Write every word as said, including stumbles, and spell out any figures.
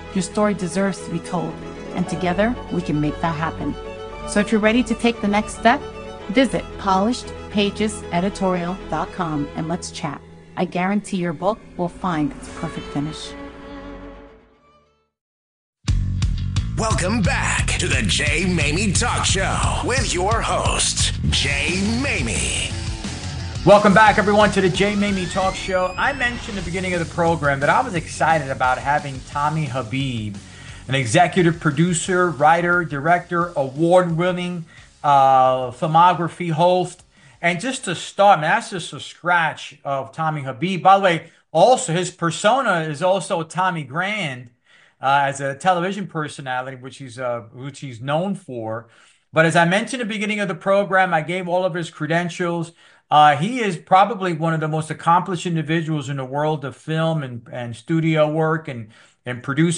Your story deserves to be told, and together we can make that happen. So if you're ready to take the next step, visit polished pages editorial dot com and let's chat. I guarantee your book will find its perfect finish. Welcome back to the Jay Mamie Talk Show with your host, Jay Mamie. Welcome back, everyone, to the Jay Mamie Talk Show. I mentioned at the beginning of the program that I was excited about having Tommy Habeeb, an executive producer, writer, director, award-winning uh, filmography host. And just to start, man, that's just a scratch of Tommy Habeeb. By the way, also his persona is also Tommy Grand uh, as a television personality, which he's uh, which he's known for. But as I mentioned at the beginning of the program, I gave all of his credentials. Uh, he is probably one of the most accomplished individuals in the world of film and, and studio work and, and producing.